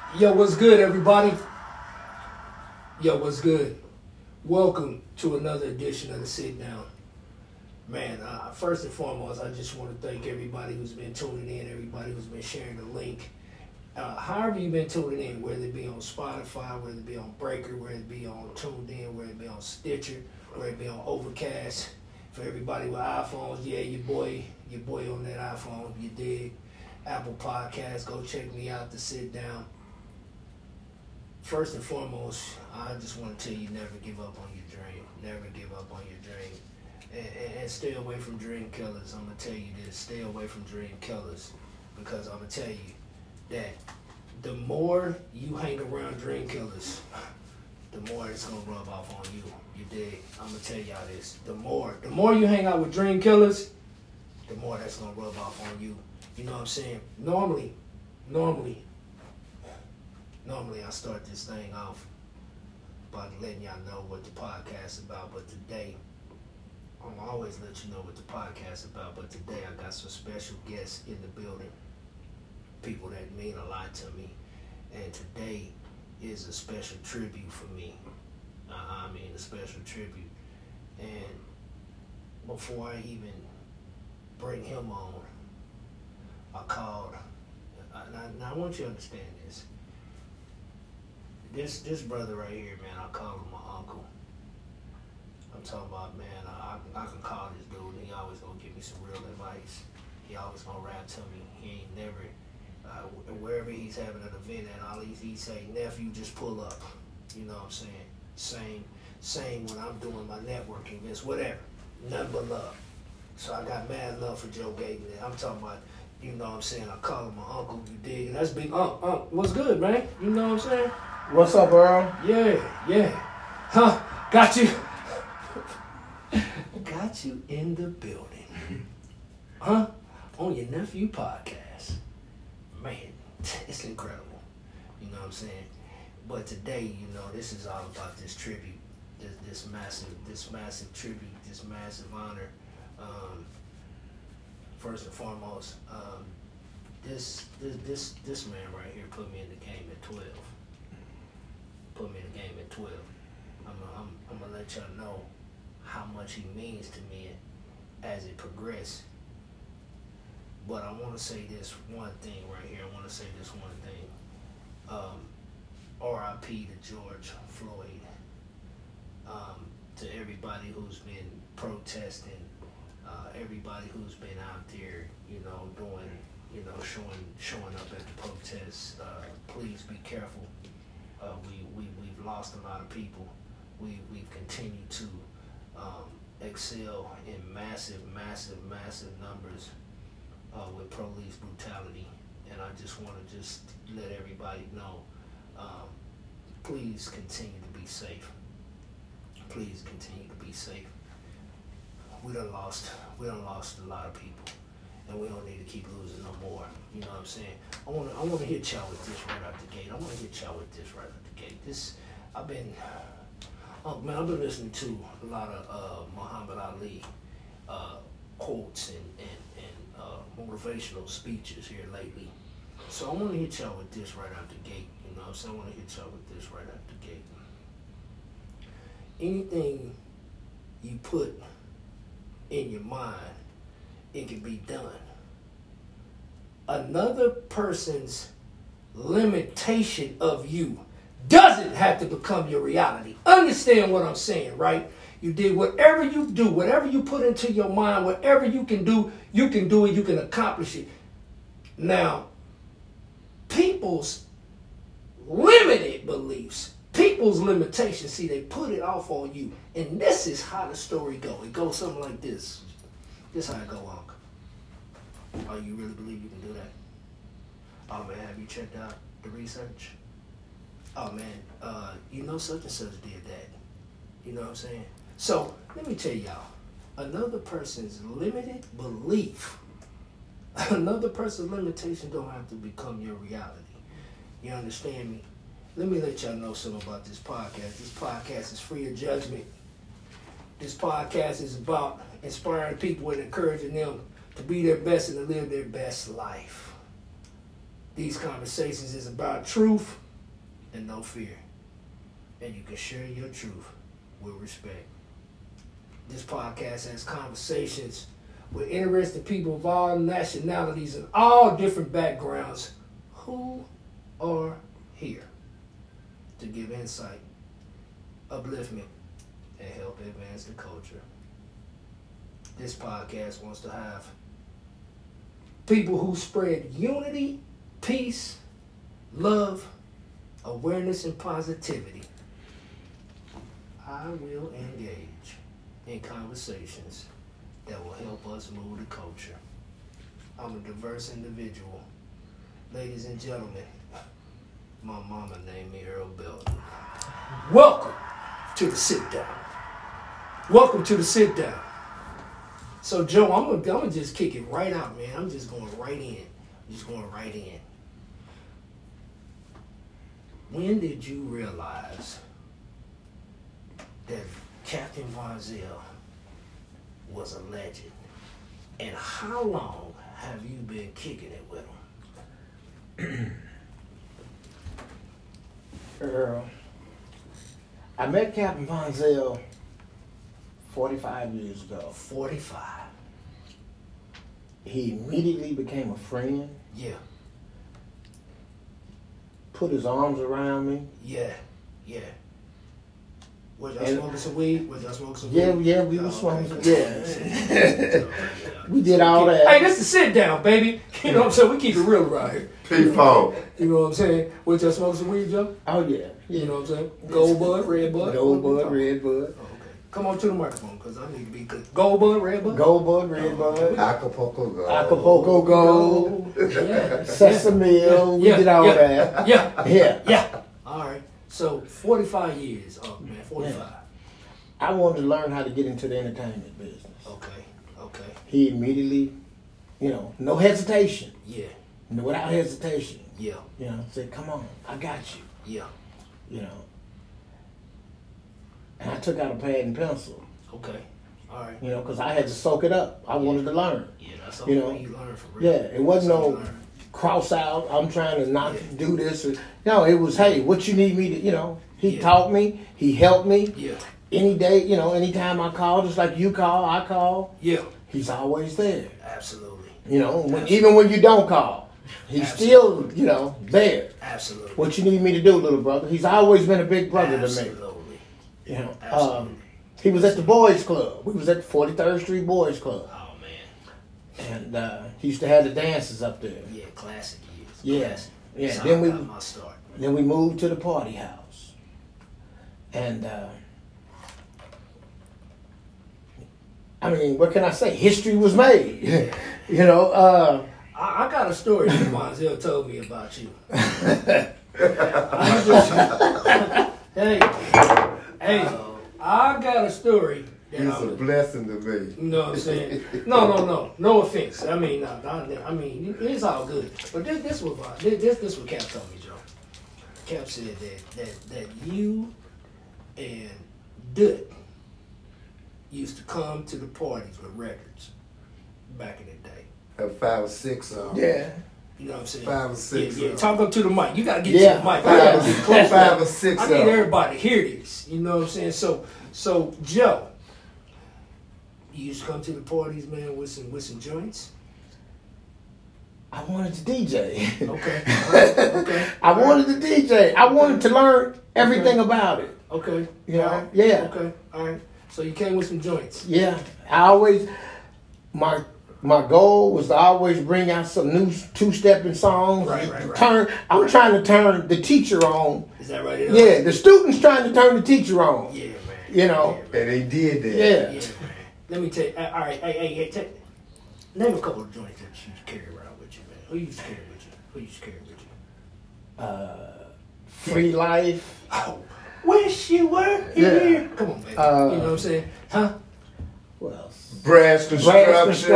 Yo, what's good, everybody? Yo, what's good? Welcome to another edition of the Sit Down. Man, first and foremost, I just want to thank everybody who's been tuning in, everybody who's been sharing the link. However you've been tuning in, whether it be on Spotify, whether it be on Breaker, whether it be on Tuned In, whether it be on Stitcher, whether it be on Overcast. For everybody with iPhones, yeah, your boy on that iPhone, you dig. Apple Podcasts, go check me out, The Sit Down. First and foremost, I just want to tell you, never give up on your dream. Never give up on your dream. And stay away from dream killers. I'm going to tell you this. Stay away from dream killers. Because I'm going to tell you that the more you hang around dream killers, the more it's going to rub off on you. You dig? I'm going to tell y'all this. The more you hang out with dream killers, the more that's going to rub off on you. You know what I'm saying? Normally, I start this thing off by letting y'all know what the podcast is about, but today, I'm always let you know what the podcast is about, but today I got some special guests in the building, people that mean a lot to me, and today is a special tribute for me. A special tribute. And before I even bring him on, I called, now I want you to understand this. This brother right here, man, I call him my uncle. I'm talking about, man, I can call this dude and he always gonna give me some real advice. He always gonna rap to me. He ain't never, wherever he's having an event at, all he say, nephew, just pull up. You know what I'm saying? Same when I'm doing my networking events, whatever. Nothing but love. So I got mad love for Joe Gaten. I'm talking about, you know what I'm saying, I call him my uncle, you dig? And that's big Unc. What's good, man? You know what I'm saying? What's up, Earl? Yeah. Huh, got you. Got you in the building. Huh? On your nephew podcast. Man, it's incredible. You know what I'm saying? But today, you know, this is all about this tribute. This massive tribute, this massive honor. First and foremost, this man right here put me in the game at 12. I'm gonna let y'all know how much he means to me as it progresses. But I want to say this one thing right here. R.I.P. to George Floyd. To everybody who's been protesting, everybody who's been out there, you know, doing, you know, showing up at the protests. Please be careful. We've lost a lot of people. We've continued to excel in massive numbers with police brutality, and I just want to let everybody know. Please continue to be safe. Please continue to be safe. We done lost a lot of people, and we don't need to keep losing no more. You know what I'm saying? I wanna hit y'all with this right out the gate. I've been listening to a lot of Muhammad Ali quotes and motivational speeches here lately. So I want to hit y'all with this right out the gate. You know what I'm saying? I want to hit y'all with this right out the gate. Anything you put in your mind, it can be done. Another person's limitation of you doesn't have to become your reality. Understand what I'm saying, right? You did whatever you do, whatever you put into your mind, whatever you can do it, you can accomplish it. Now, people's limited beliefs, people's limitations, see, they put it off on you. And this is how the story goes. It goes something like this. This is how it go, Unc. Oh, you really believe you can do that? Oh, man, have you checked out the research? Oh, man, you know such and such did that. You know what I'm saying? So, let me tell y'all. Another person's limited belief, another person's limitation don't have to become your reality. You understand me? Let me let y'all know something about this podcast. This podcast is free of judgment. This podcast is about inspiring people and encouraging them to be their best and to live their best life. These conversations is about truth and no fear. And you can share your truth with respect. This podcast has conversations with interesting people of all nationalities and all different backgrounds who are here to give insight, upliftment, and help advance the culture. This podcast wants to have people who spread unity, peace, love, awareness, and positivity. I will engage in conversations that will help us move the culture. I'm a diverse individual. Ladies and gentlemen, my mama named me Earl Belton. Welcome to the sit down. Welcome to the sit down. So Joe, I'm gonna just kick it right out, man. I'm just going right in. When did you realize that Captain Von Zell was a legend? And how long have you been kicking it with him? Earl, I met Captain Von Zell 45 years ago. 45. He immediately became a friend. Yeah. Put his arms around me. Yeah. Was y'all smoking some weed? Yeah, we were smoking. Yeah. We did all that. Hey, this is sit down, baby. You know what I'm saying? We keep it real around here. People. You know what I'm saying? Was y'all smoking some weed, Joe? Oh, yeah. You know what I'm saying? Gold bud, red bud. Gold bud, red bud. Oh, okay. Come on to the microphone, because I need to be good. Gold bud, red bud? Gold bud, red bud. Acapulco Gold. Acapulco Gold. Yeah. Sesame Mill. We did all that. Yeah. All right. So, 45 years. Oh, man, 45. Yeah. I wanted to learn how to get into the entertainment business. Okay. He immediately, no hesitation. Yeah. Without hesitation. Yeah. Said, come on, I got you. Yeah. And I took out a pad and pencil. Okay. All right. Because I had to soak it up. I wanted to learn. Yeah, that's all you learn for real. Yeah, it wasn't no cross out, I'm trying to not do this. No, it was, hey, what you need me to, he taught me, he helped me. Yeah. Any day, anytime I call, just like you call, I call. Yeah. He's always there. Absolutely. Even when you don't call, he's still, there. Absolutely. What you need me to do, little brother? He's always been a big brother to me. Absolutely. Absolutely. He was at the Boys Club. We was at the 43rd Street Boys Club. Oh, man. And he used to have the dances up there. Yeah, classic years. Yeah. Classic. Yeah. That's how I got my start. Then we moved to the Party House. And what can I say? History was made. I got a story that Monzel told me about you. Hey, I got a story. He's a blessing to me. You know what I'm saying? No offense. I mean, it's all good. But this what Cap told me, Joe. Cap said that you and Dut used to come to the parties with records back in the day. At 5 or 6 of them. Yeah. You know what I'm saying? 5 or 6. Yeah. Talk up to the mic. You gotta get to the mic. 5 or 6. I need everybody to hear this. You know what I'm saying? So Joe, you used to come to the parties, man, with some joints. I wanted to DJ. Okay. I wanted to DJ. I wanted to learn everything about it. Okay. Yeah. Okay. All right. So you came with some joints. Yeah. My goal was to always bring out some new two-stepping songs. Right. I'm trying to turn the teacher on. Is that right? Yeah, the student's trying to turn the teacher on. Yeah, man. And they did that. Yeah. Man. Let me tell you. All right. Hey, name a couple of joints that you carry around with you, man. Who used to carry with you? Free Life. Oh, wish you were here. Yeah. Come on, baby. You know what I'm saying? Huh? What else? Brass Construction.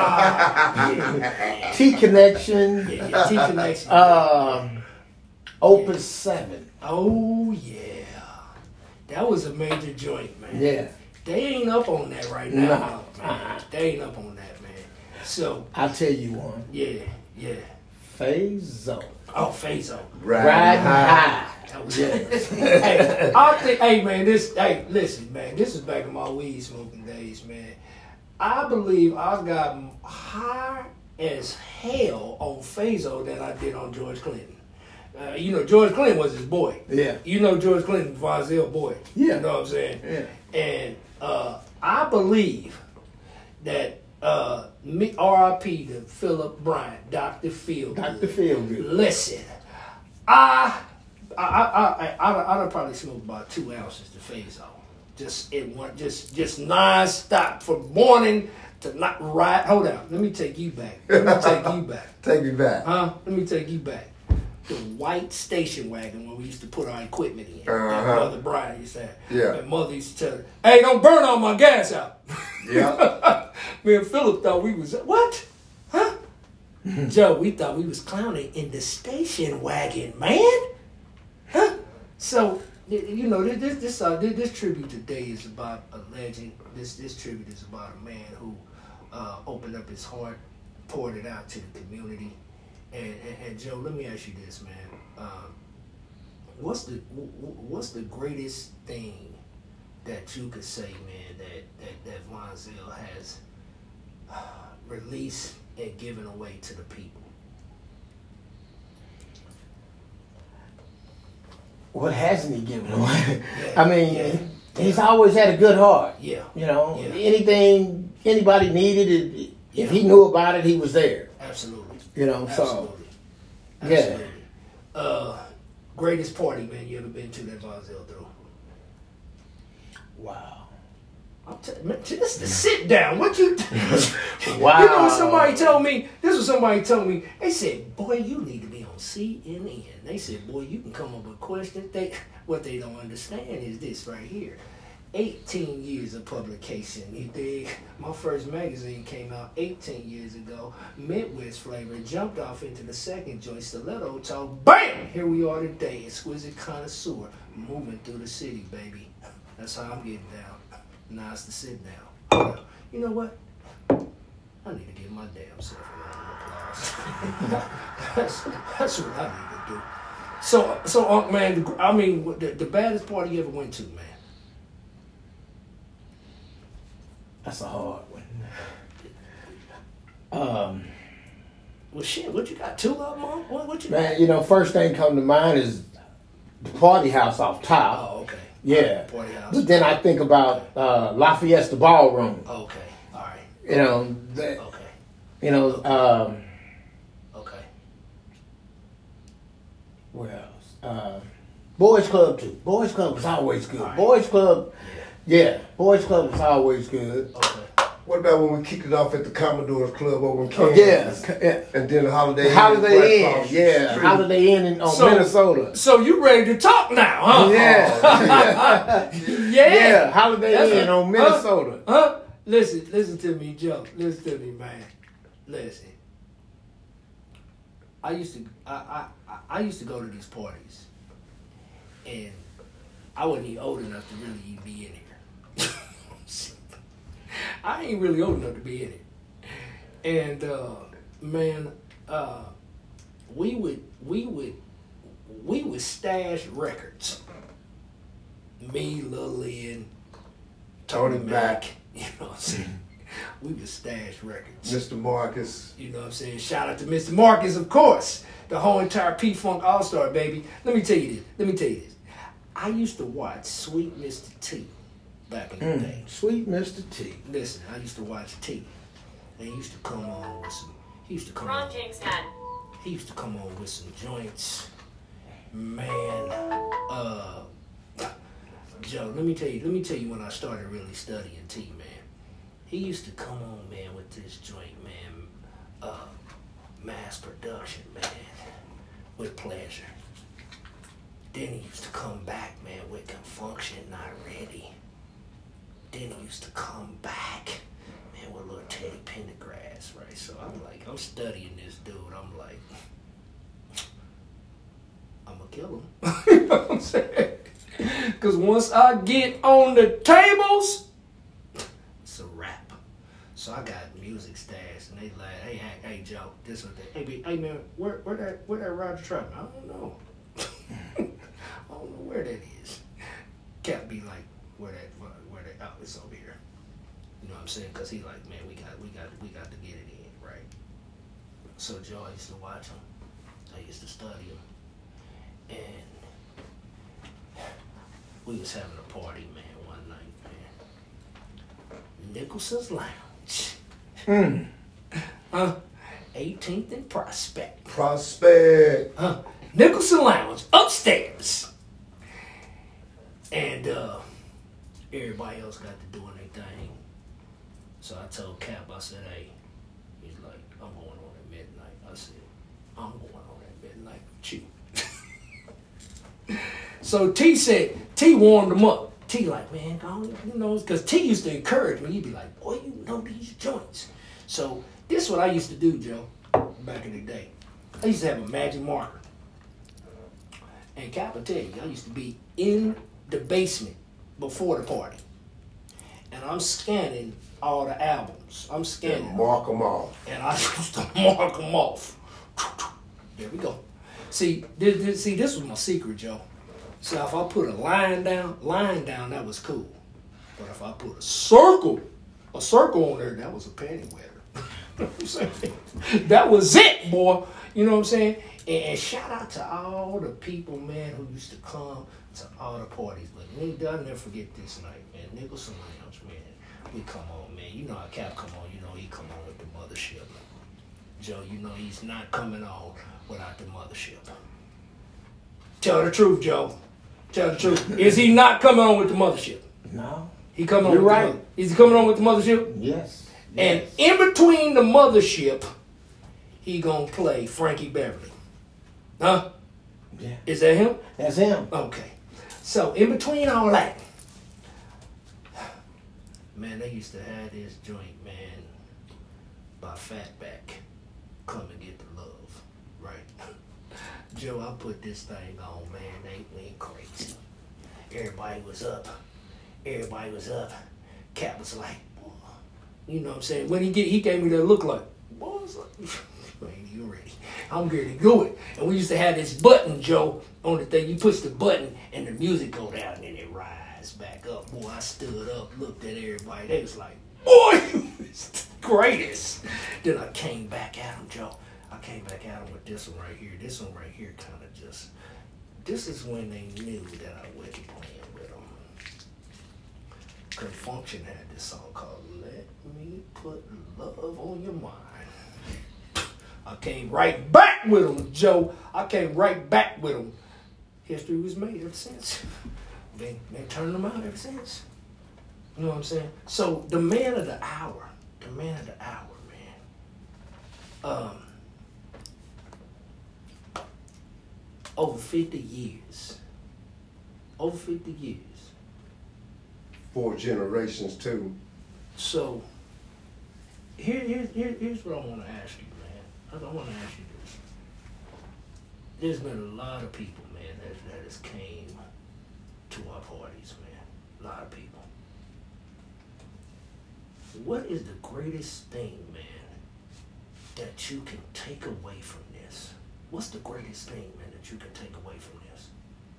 T-Connection. Yeah, T-Connection. Opus 7. Oh, yeah. That was a major joint, man. Yeah. They ain't up on that right now, No. man. They ain't up on that, man. So I'll tell you one. Yeah. Fazo. Oh, Fazo. Riding high. That was hey, I think, hey man, listen, man, this is back in my weed smoking days, man. I believe I got high as hell on Fazo than I did on George Clinton. You know, George Clinton was his boy. Yeah. You know George Clinton, Vonzell boy. Yeah. You know what I'm saying? Yeah. And I believe that R.I.P. to Philip Bryant, Dr. Feelgood. Dr. Feelgood. Listen, I'd probably smoke about 2 ounces to Fazo. Just in one, just non-stop from morning to not right. Hold on, let me take you back. Take me back. Let me take you back. The white station wagon where we used to put our equipment in. Uh-huh. That Mother Brian used to have. Yeah. And Mother used to tell her, hey, don't burn all my gas out. Yeah. Me and Philip thought we was, what? Huh? Joe, we thought we was clowning in the station wagon, man. Huh? So, you know, this tribute today is about a legend. This tribute is about a man who opened up his heart, poured it out to the community. And Joe, let me ask you this, man. What's the greatest thing that you could say, man, that Vonzell has released and given away to the people? What hasn't he given away? Yeah, I mean, he's always had a good heart. Yeah. You know, Yeah. anything anybody needed, if he knew about it, he was there. Absolutely. You know, Absolutely. so Absolutely. Greatest party, man, you ever been to that Vonzell threw? wow. I'm man, just to sit down. What you? Wow. You know what somebody told me? This was somebody told me. They said, "Boy, you need to be on CNN." They said, "Boy, you can come up with questions." What they don't understand is this right here. 18 years of publication. You dig? My first magazine came out 18 years ago. Midwest flavor. Jumped off into the second joint. Stiletto talk. Bam! Here we are today. Exquisite connoisseur. Moving through the city, baby. That's how I'm getting down. Now it's to sit down. You know what? I need to give my damn self a round of applause. that's what I need to do. So, man, I mean, the baddest party you ever went to, man? That's a hard one. Well, shit, what you got? 2 of them, Mom? What you Man, you know, first thing come to mind is the party house off top. Oh, okay. Yeah. Party house. But then I think about La Fiesta Ballroom. Okay. All right. You know, that, Okay. you know, Okay. where else? Boys Club too. Boys Club was always good. All right. Boys Club, yeah. Boys Club was always good. Okay. What about when we kicked it off at the Commodore's Club over in Oh, Kansas? yeah. And then the Holiday Inn. Holiday right Inn, across the yeah. street. Holiday Inn on So- Minnesota. So you ready to talk now, huh? Yeah. Yeah. Yeah, Holiday That's Inn on Minnesota. Huh? Listen to me, Joe. Listen to me, man. Listen. I used to go to these parties, and I wasn't even old enough to really even be in here. I ain't really old enough to be in it. And man, we would stash records. Me, Lil Lynn, Tony Mac, you know what I'm saying? We would stash records. Mr. Marcus. You know what I'm saying? Shout out to Mr. Marcus, of course. The whole entire P-Funk All-Star, baby. Let me tell you this. I used to watch Sweet Mr. T back in the day. Sweet Mr. T. Listen, I used to watch T. And he used to come on with some... He used to come Ron on... James had. He used to come on with some joints. Man, Joe, let me tell you when I started really studying T, man. He used to come on, man, with this joint, man. Mass production, man. With pleasure. Then he used to come back, man, with Confunction Not Ready. Then he used to come back, man, with little Teddy Pendergrass, right? So I'm studying this dude. I'm like, I'm gonna kill him. You know what I'm saying? Because once I get on the tables, it's a wrap. So I got music stashed, and they like, hey Joe, this or that. Hey man, where that Roger Troutman? I don't know. I don't know where that is. Cap be like, where that oh, it's over here. You know what I'm saying? Cause he like, man, we got to get it in, right? So Joe, I used to watch him. I used to study him. And we was having a party, man, one night, man. Nicholson's Lounge. 18th and Prospect. Nicholson Lounge, upstairs. And everybody else got to doing their thing. So I told Cap, I said, hey, he's like, I'm going on at midnight. I said, I'm going on at midnight with you. So T warmed him up. T like, man, you know, because T used to encourage me. He'd be like, boy, you know these joints. So this is what I used to do, Joe, back in the day. I used to have a magic marker. And Cap will tell you, I used to be in the basement before the party. And I'm scanning all the albums. I'm scanning. And mark them off. And I used to mark them off. There we go. See, this was my secret, Joe. So if I put a line down, that was cool. But if I put a circle on there, that was a panty wetter. You know what I'm saying? That was it, boy. You know what I'm saying? And shout out to all the people, man, who used to come to all the parties. But I'll never forget this night, man. Nicholson Lounge, man. We come on, man. You know how Cap come on. You know he come on with the mothership. Joe, you know he's not coming on without the mothership. Tell the truth, Joe. Tell the truth. Is he not coming on with the mothership? No. He coming on You're with right. Is he coming on with the mothership? Yes. And in between the mothership, he gonna play Frankie Beverly. Huh? Yeah. Is that him? That's him. Okay. So in between all that, man, they used to have this joint, man, by Fatback. Come and get the love, right? Joe, I put this thing on, man. They went crazy. Everybody was up. Cap was like, boy, you know what I'm saying? When he gave me that look like, boy, I was like, man, you ready? I'm ready to do it. And we used to have this button, Joe, on the thing. You push the button and the music go down and then it rise back up. Boy, I stood up, looked at everybody. They was like, boy, you was the greatest. Then I came back at him, Joe. I came back at him with this one right here. This one right here kind of just, this is when they knew that I wasn't playing with them. Confunction had this song called Let Me Put Love on Your Mind. I came right back with him, Joe. I came right back with him. History was made ever since. Been turning them out ever since. You know what I'm saying? So the man of the hour, man. Over 50 years. 4 generations too. So here's what I want to ask you, man. I want to ask you this. There's been a lot of people, man, that has came to our parties, man. A lot of people. What is the greatest thing, man, that you can take away from this? What's the greatest thing, man, that you can take away from this?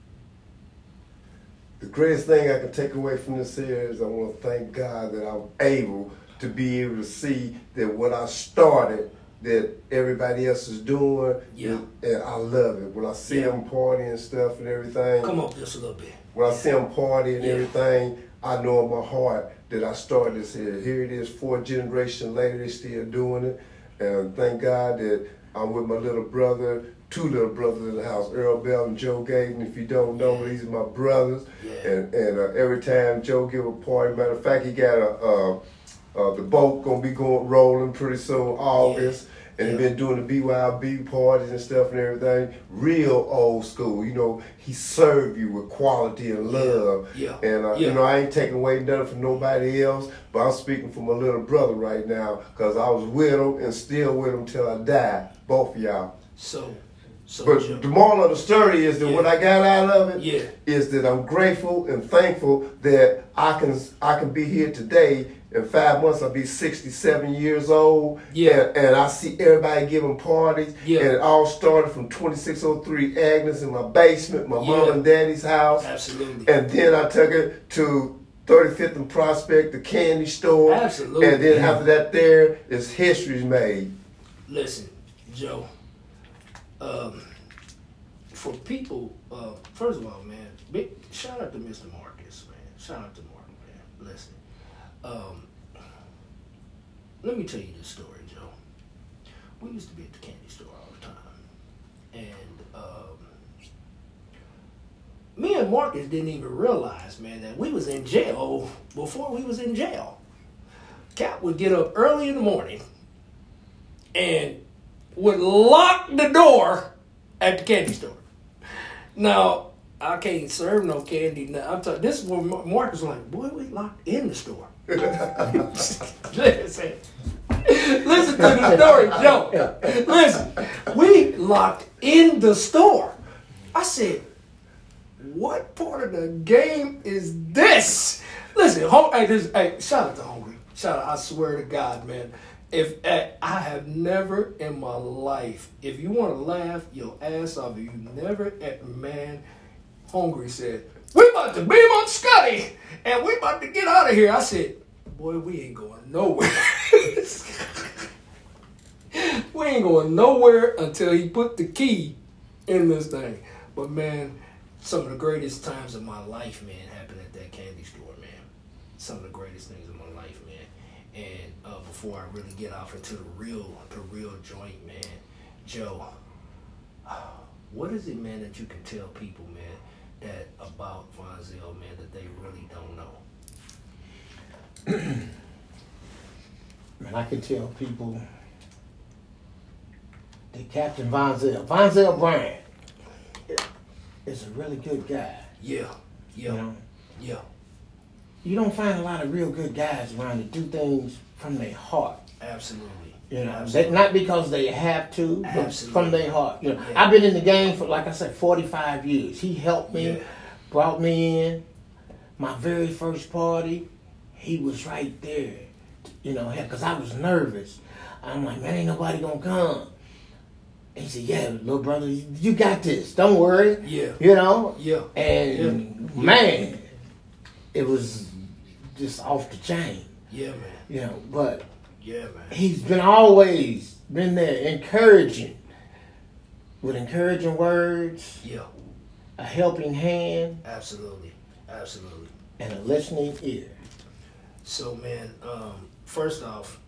The greatest thing I can take away from this here is I want to thank God that I'm able to be able to see that what I started, that everybody else is doing, Yeah. and I love it. When I see them partying and stuff and everything. Come up just a little bit. When I see them partying and Yeah. everything, I know in my heart that I started this here. Here it is, 4 generations later, they still doing it. And thank God that I'm with my little brother, 2 little brothers in the house, Earl Bell and Joe Gayton. If you don't know, these are my brothers. Yeah. And every time Joe give a party, matter of fact, he got the boat gonna be rolling pretty soon, August. Yeah. And he been doing the BYB parties and stuff and everything. Real old school. You know, he served you with quality and love. Yeah. And, you know, I ain't taking away nothing from nobody else, but I'm speaking for my little brother right now because I was with him and still with him till I died. Both of y'all. So So, But Joe, the moral of the story is that what I got out of it Yeah. is that I'm grateful and thankful that I can be here today. In 5 months, I'll be 67 years old. Yeah. And I see everybody giving parties. Yeah. And it all started from 2603 Agnes in my basement, my mom and daddy's house. Absolutely. And then I took it to 35th and Prospect, the candy store. Absolutely. And then after that, there is history's made. Listen, Joe. For people, first of all, man, shout out to Mr. Marcus, man. Shout out to Mark, man. Listen, let me tell you this story, Joe. We used to be at the candy store all the time, and me and Marcus didn't even realize, man, that we was in jail before we was in jail. Cap would get up early in the morning and would lock the door at the candy store. Now, I can't serve no candy now. I'm telling this is when Marcus was like, boy, we locked in the store. Listen to the story, Joe. Listen, we locked in the store. I said, what part of the game is this? Listen, hey, shout out to Hungry. Shout out, I swear to God, man. If I have never in my life, if you want to laugh your ass off, if you never, man, Hungry said, we about to beam up Scotty, and we about to get out of here. I said, boy, we ain't going nowhere. We ain't going nowhere until he put the key in this thing. But man, some of the greatest times of my life, man, happened at that candy store, man. Some of the greatest things of my life, man. And before I really get off into the real joint, man, Joe, what is it, man, that you can tell people, man, that about Vonzell, man, that they really don't know? Man, I can tell people that Captain Vonzell Bryant, is a really good guy. Yeah. You know? Yeah. You don't find a lot of real good guys around that do things from their heart. Absolutely. You know, Absolutely. not because they have to, but Absolutely. from their heart. You know, Yeah. I've been in the game for, like I said, 45 years. He helped me, Yeah. brought me in. My very first party, he was right there. You know, because I was nervous. I'm like, man, ain't nobody gonna come. And he said, yeah, little brother, you got this. Don't worry. Yeah. You know? Yeah. And man, it was just off the chain. Yeah, man. You know, but Yeah, man. he's been always been there encouraging, with encouraging words, Yeah. a helping hand, Absolutely. Absolutely. and a listening ear. So, man, first off,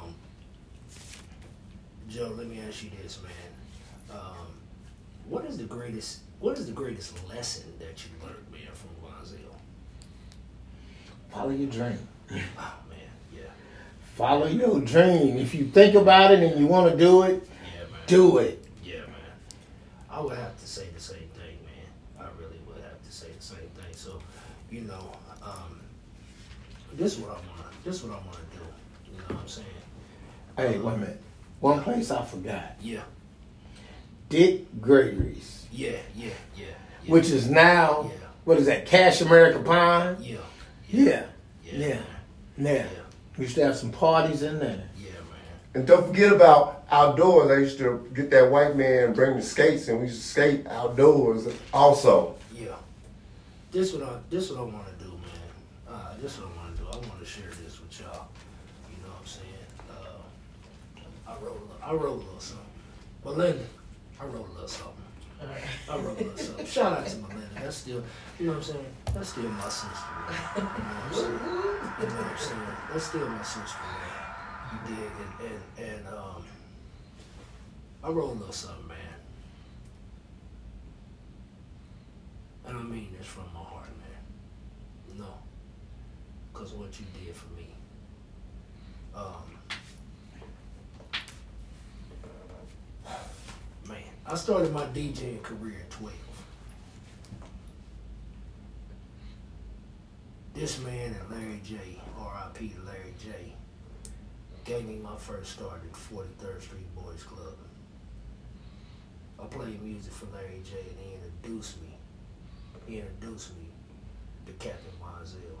Joe, let me ask you this, man. What is the greatest lesson that you learned, man, from Vonzell? Follow your dream. Oh, man, yeah. Follow your dream. If you think about it and you want to do it, Yeah, man. do it. Yeah, man. I would have to say the same thing, man. I really would have to say the same thing. So, you know, this is what I want to do. You know what I'm saying? Hey, wait a minute. One place I forgot. Yeah. Dick Gregory's, Yeah. which is now, Yeah. what is that, Cash America Pine? Yeah. Yeah. Yeah. Yeah. We used to have some parties in there. Yeah, man. And don't forget about outdoors. I used to get that white man and bring the skates, and we used to skate outdoors also. Yeah. This what I want to do, man. This what I want to do. I want to share this with y'all. You know what I'm saying? I wrote a little something. Belinda, I wrote a little something. I wrote a little something. Shout out to Melinda. That's still, you know what I'm saying? That's still my sister. Man. You know what I'm saying? That's still my sister, man. You dig? And I wrote a little something, man. And I mean this from my heart, man. No. Because what you did for me. Man, I started my DJing career at 12. This man and Larry J, R.I.P. to Larry J, gave me my first start at 43rd Street Boys Club. I played music for Larry J, and he introduced me to Captain Monzel.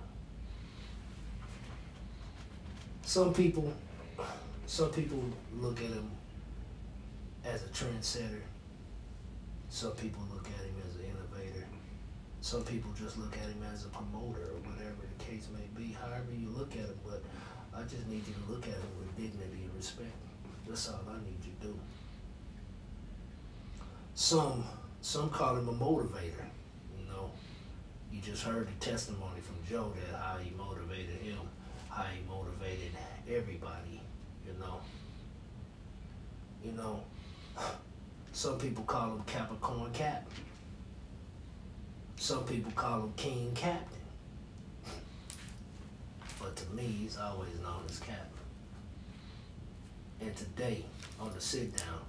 Some people look at him as a trendsetter. Some people look at him as an innovator. Some people just look at him as a promoter or whatever the case may be. However you look at him, but I just need you to look at him with dignity and respect. That's all I need you to do. Some call him a motivator. You know, you just heard the testimony from Joe that how he motivated him, how he motivated everybody. You know. Some people call him Capricorn Cap. Some people call him King Captain. But to me, he's always known as Cap. And today, on the sit down,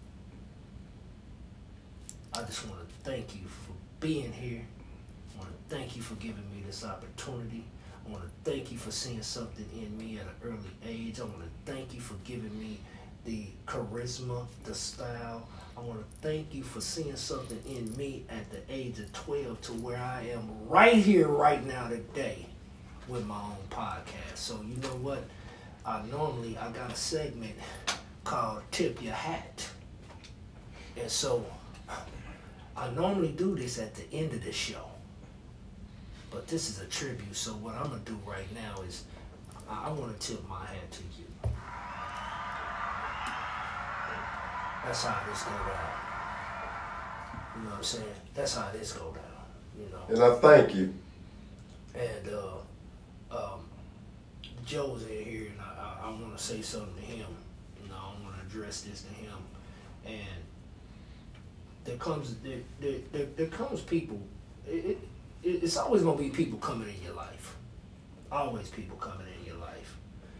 I just want to thank you for being here. I want to thank you for giving me this opportunity. I want to thank you for seeing something in me at an early age. I want to thank you for giving me the charisma, the style. I want to thank you for seeing something in me at the age of 12 to where I am right here, right now, today with my own podcast. So you know what? I got a segment called Tip Your Hat. And so I normally do this at the end of the show. But this is a tribute, so what I'm going to do right now is I want to tip my hat to you. That's how this go down. You know what I'm saying? That's how this go down, you know. And I thank you. And Joe's in here, and I want to say something to him. You know, I want to address this to him. And there comes people. It's always gonna be people coming in your life. Always people coming in your life.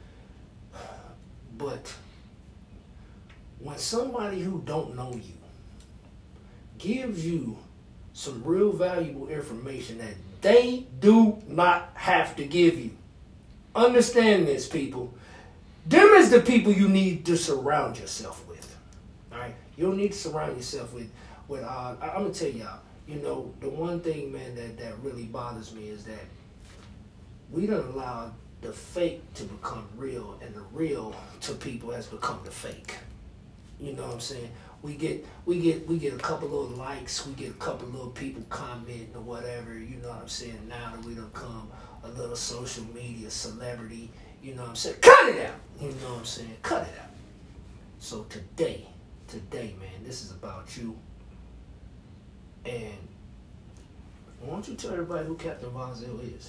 But when somebody who don't know you gives you some real valuable information that they do not have to give you, understand this, people. Them is the people you need to surround yourself with. All right, you don't need to surround yourself with. I'm gonna tell y'all. You know, the one thing, man, that really bothers me is that we don't allow the fake to become real, and the real to people has become the fake. You know what I'm saying? We get a couple little likes, we get a couple little people commenting or whatever. You know what I'm saying? Now that we done become a little social media celebrity, you know what I'm saying? Cut it out. You know what I'm saying? Cut it out. So today, man, this is about you. And why don't you tell everybody who Captain Vonzel is?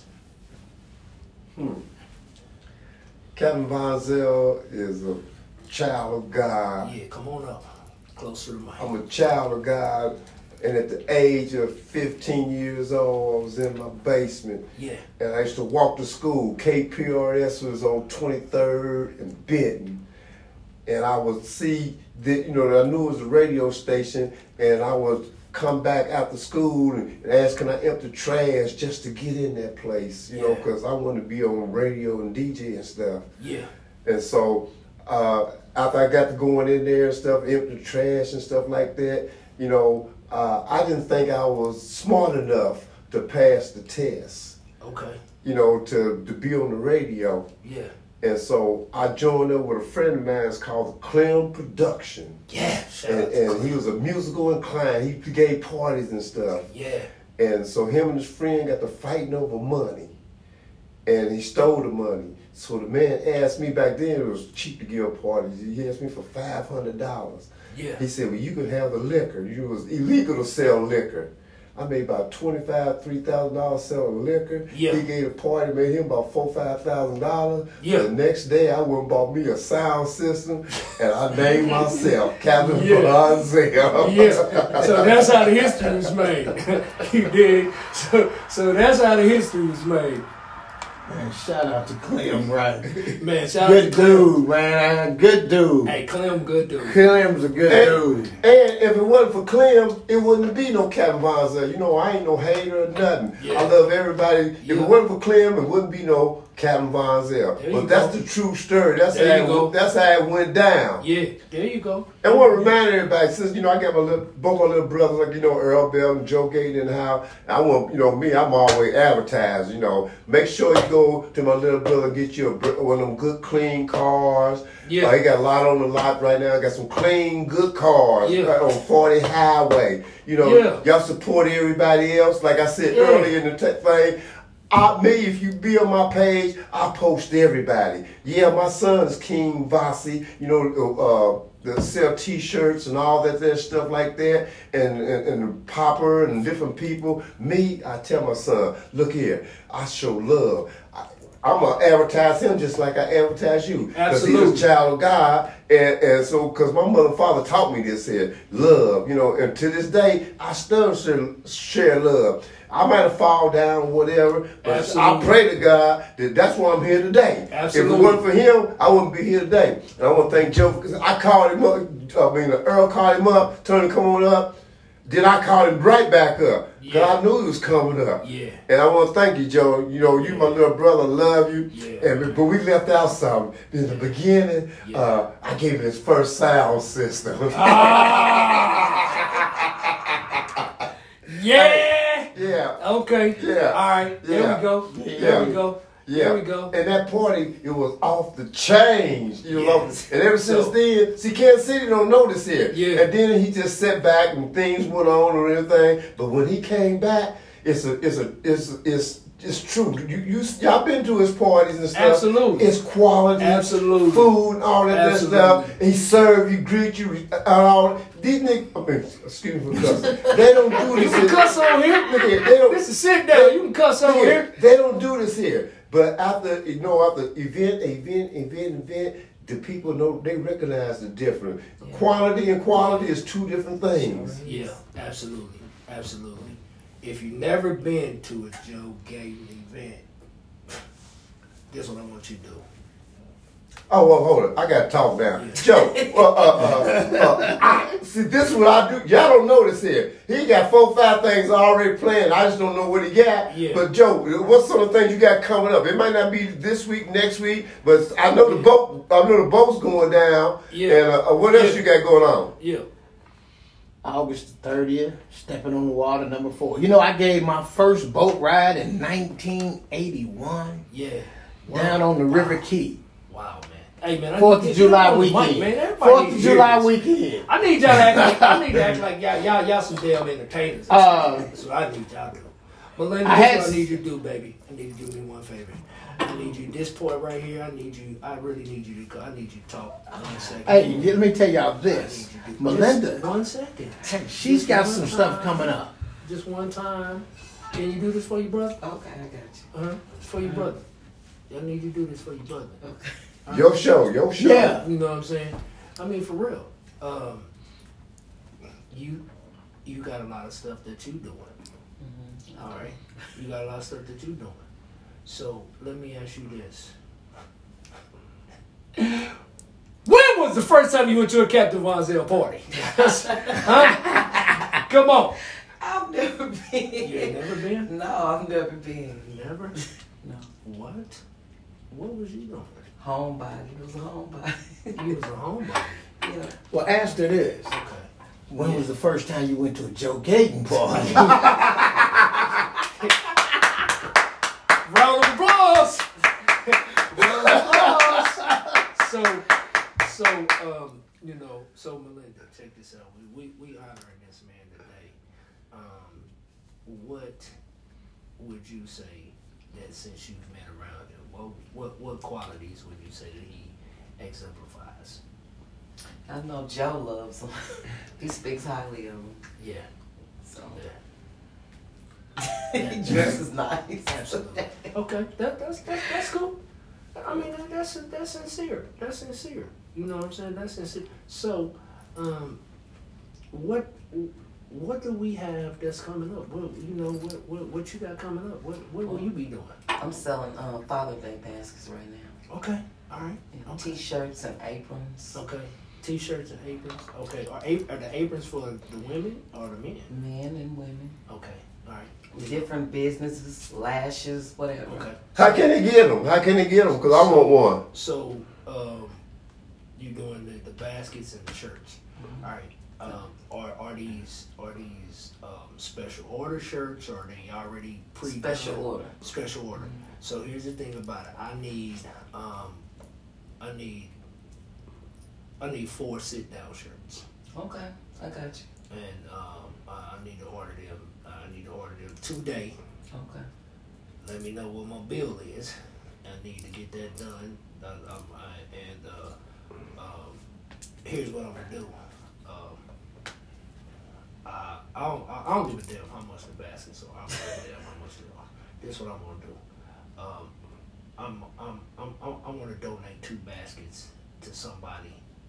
Captain Vonzel is a child of God. Yeah, come on up. Closer to the mic. I'm a child of God, and at the age of 15 years old, I was in my basement. Yeah. And I used to walk to school. KPRS was on 23rd and Benton. And I would see, I knew it was a radio station, and I would come back after school and ask, can I empty trash just to get in that place, you know, because I wanted to be on radio and DJ and stuff. Yeah. And so after I got to going in there and stuff, empty trash and stuff like that, you know, I didn't think I was smart enough to pass the test. Okay. You know, to be on the radio. Yeah. And so I joined up with a friend of mine called Clem Production. Yeah, and he was a musical inclined. He gave parties and stuff. Yeah. And so him and his friend got to fighting over money. And he stole the money. So the man asked me back then, it was cheap to give parties. He asked me for $500. Yeah. He said, well, you could have the liquor. It was illegal to sell liquor. I made about $3,000 selling liquor. Yeah. He gave a party, made him about $4,000-$5,000. Yeah. The next day, I went and bought me a sound system, and I named myself Captain Vonzel. Yeah. So that's how the history was made. You dig? So that's how the history was made. Man, shout out to Clem, right? Man, shout good out to Clem. Dude, man. Good dude. Hey, Clem, good dude. Clem's a good dude. And if it wasn't for Clem, it wouldn't be no Captain Vonzel. You know, I ain't no hater or nothing. Yeah. I love everybody. Yeah. If it wasn't for Clem, it wouldn't be no Captain Von Zell. There you But that's go. the true story. That's There you how go. that's how it went down. Yeah, there you go. And what reminded everybody, since I got both my little brothers, like Earl Bell and Joe Gaten, and how I want, I'm always advertising. Make sure you go to my little brother and get you one of them good clean cars. Yeah. He got a lot on the lot right now. Got some clean, good cars right on 40 Highway. Y'all support everybody else. Like I said earlier in the thing. If you be on my page, I post everybody. Yeah, my son's King Vasi, that sell T-shirts and all that stuff like that, and Popper and different people. I tell my son, look here, I show love. I'm going to advertise him just like I advertise you. Because he's a child of God. And so, because my mother and father taught me this here, love, and to this day, I still share love. I might have fallen down, whatever, but I pray to God that's why I'm here today. Absolutely. If it wasn't for him, I wouldn't be here today. And I want to thank Joe, because I called him up, Earl called him up, told him to come on up. Then I called him right back up, because I knew he was coming up. Yeah. And I want to thank you, Joe. You my little brother, love you. Yeah. But we left out something. In the beginning, I gave him his first sound system. Yeah. Yeah. Okay. Yeah. All right. There we go. There we go. Yeah. There we go. And that party, it was off the chains. Yes. And ever since then, see, Kansas City don't know this here. Yeah. And then he just sat back and things went on or anything. But when he came back, it's true. Y'all been to his parties and stuff. Absolutely. It's quality. Absolutely. Food and all that stuff. He serve you, greet you, all. These niggas, excuse me for cussing. They don't do this. You can cuss on here. Look here, they don't. This is sit down. You can cuss on here. They don't do this here. But after event, the people know, they recognize the difference. Yeah. Quantity and quality is two different things. Yeah, absolutely. Absolutely. If you've never been to a Joe Gaten event, this is what I want you to do. Oh, well, hold on. I got to talk now. Yeah. Joe, see, this is what I do. Y'all don't know this here. He got 4 or 5 things already planned. I just don't know what he got. Yeah. But, Joe, what sort of things you got coming up? It might not be this week, next week, but I know the boat's going down. Yeah. And what else you got going on? Yeah. August 30th, Stepping on the Water, number 4. I gave my first boat ride in 1981. Yeah. Down on the River Key. Wow, man. Hey, man. 4th of July weekend. 4th of July weekend. I need y'all to act like y'all some damn entertainers. That's what I need y'all to do. Melinda, this is what I need you to do, baby. I need you to do me one favor. I need you, this point right here, I really need you to go. I need you to talk 1 second. Hey, let me tell y'all this. Melinda. Just 1 second. She's got some stuff coming up. Just one time. Can you do this for your brother? Okay, I got you. For your brother. I need you to do this for your brother. Okay. Right? Your show. Yeah. You know what I'm saying? I mean, for real. You got a lot of stuff that you doing. Mm-hmm. All right? You got a lot of stuff that you doing. So, let me ask you this. When was the first time you went to a Captain Von Zell party? Huh? Come on. I've never been. You ain't never been? No, I've never been. Never? No. What? What was you doing? Homebody. It was a homebody. You was a homebody. Yeah. Well, ask her this. Okay. When was the first time you went to a Joe Gaten party? Round of applause. Round of applause. So Melinda, check this out. We honoring this man today. What would you say that since you've been around him, what qualities would you say that he exemplifies? I know Joe loves him. He speaks highly of him. Yeah. So yeah. he dresses nice. Absolutely. Okay, that's cool. I mean, that's sincere. That's sincere. You know what I'm saying? That's sincere. So, what do we have that's coming up? What you got coming up? What will you be doing? I'm selling Father's Day baskets right now. Okay. All right. And Okay. T-shirts and aprons. Okay. T-shirts and aprons. Okay. Are the aprons for the women or the men? Men and women. Okay. All right. Different businesses, lashes, whatever. Okay. How can they get them? How can they get them? Because I want one. So, you doing the baskets and the shirts. All right. Are these special order shirts, or are they already Special order. Special order. So here's the thing about it. I need 4 sit down shirts, Okay, I got you. and I need to order them. I need to order them today. Okay. Let me know what my bill is. I need to get that done. Here's what I'm gonna do. I don't give a damn how much the baskets are. I don't give a damn how much they are. Here's what I'm gonna do. I'm gonna donate 2 baskets to somebody.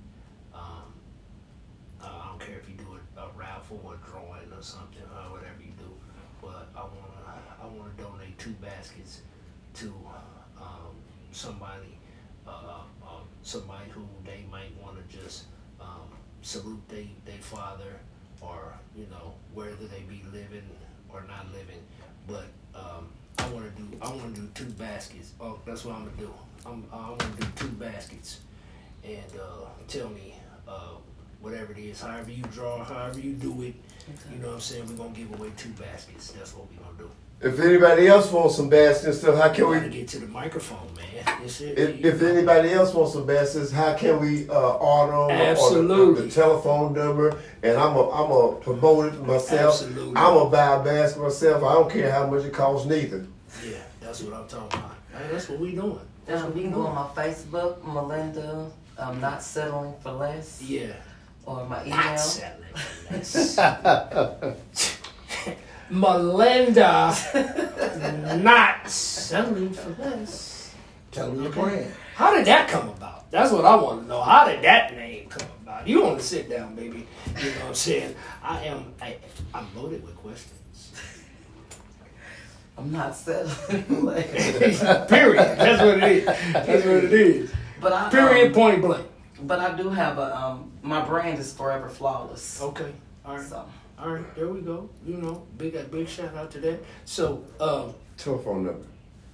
I don't care if you do a raffle or a drawing or something or whatever you do, but I wanna donate 2 baskets to somebody who they might want to just salute their father, or whether they be living or not living. But I want to do 2 baskets. Oh, that's what I'm gonna do. I want to do 2 baskets, and tell me whatever it is, however you draw, however you do it. You know what I'm saying? We're gonna give away 2 baskets. That's what we're gonna do. If anybody else wants some baskets, so how can We gotta we? get to the microphone, man. If anybody else wants some baskets, how can we order them? Absolutely. Or the telephone number, and I'm a promote it myself. Absolutely. I'm gonna buy a basket myself. I don't care how much it costs neither. Yeah, that's what I'm talking about. Hey, that's what we doing. That's what You we can go doing. on my Facebook, Melinda, Not Settling for Less, Yeah. or my Not email. settling for less. Melinda, not settling for less. Tell them your brand. How did that come about? That's what I want to know. How did that name come about? You want to sit down, baby. You know what I'm saying? I'm loaded with questions. I'm not settling for less. Period. That's what it is. That's what it is. But I Period, point blank. But I do have my brand is Forever Flawless. Okay. All right. So All right, there we go. Big shout out to that. So, Telephone number.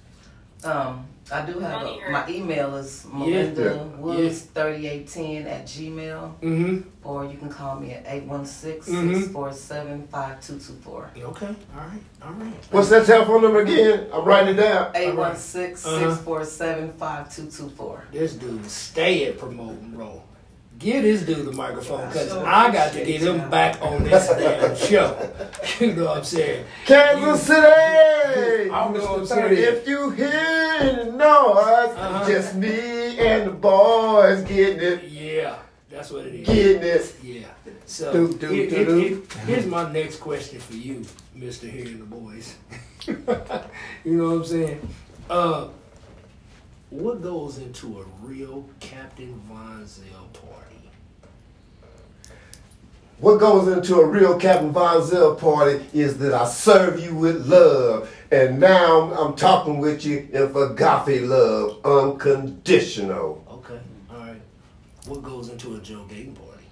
I do have my email is Yeah. melindawoods3810@gmail, or you can call me at 816-647-5224. okay, all right. What's that telephone number again? I'm writing it down. 816-647-5224. This dude stay at promoting role. Give this dude the microphone, because I got to get him back on this damn show. You know what I'm saying? Kansas City! You know what I'm saying? If you hear the noise, just me and the boys getting it. Yeah, that's what it is. Getting it. Yeah. So, Do. here's my next question for you, Mr. Hearing the Boys. You know what I'm saying? What goes into a real Captain Von Zell party? What goes into a real Captain Von Zell party is that I serve you with love. And now I'm talking with you in agape love, unconditional. Okay, all right. What goes into a Joe Gaten party?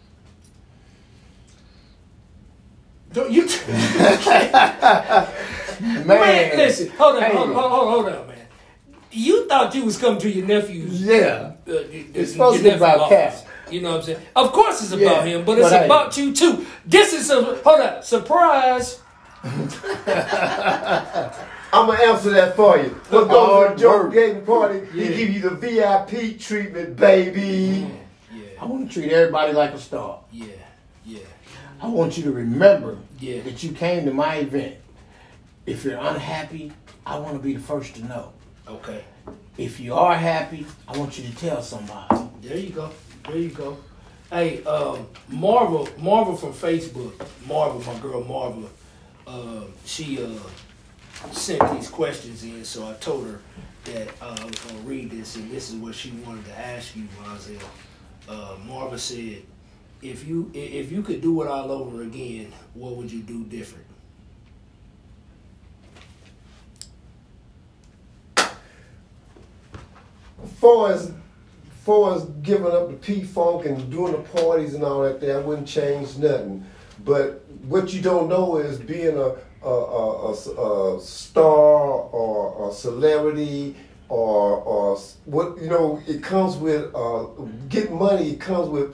Don't you? Man, listen. Hold on, man. You thought you was coming to your nephew's. Yeah. It's supposed to be about Cap. You know what I'm saying? Of course it's about him, but it's But hey. about you too. This is surprise. I'm going to answer that for you. What goes in a Joe Word. Gaten party, Yeah. he give you the VIP treatment, baby. I want to treat everybody like a star. Yeah. I want you to remember Yeah. that you came to my event. If you're unhappy, I want to be the first to know. Okay. If you are happy, I want you to tell somebody. There you go. Hey, Marva from Facebook, my girl Marva, she sent these questions in, so I told her that I was gonna read this, and this is what she wanted to ask you, Rozelle. Marva said, if you could do it all over again, what would you do different? Far as giving up the P-Funk and doing the parties and all that there, I wouldn't change nothing. But what you don't know is being a star or a celebrity or what, you know, it comes with getting money. It comes with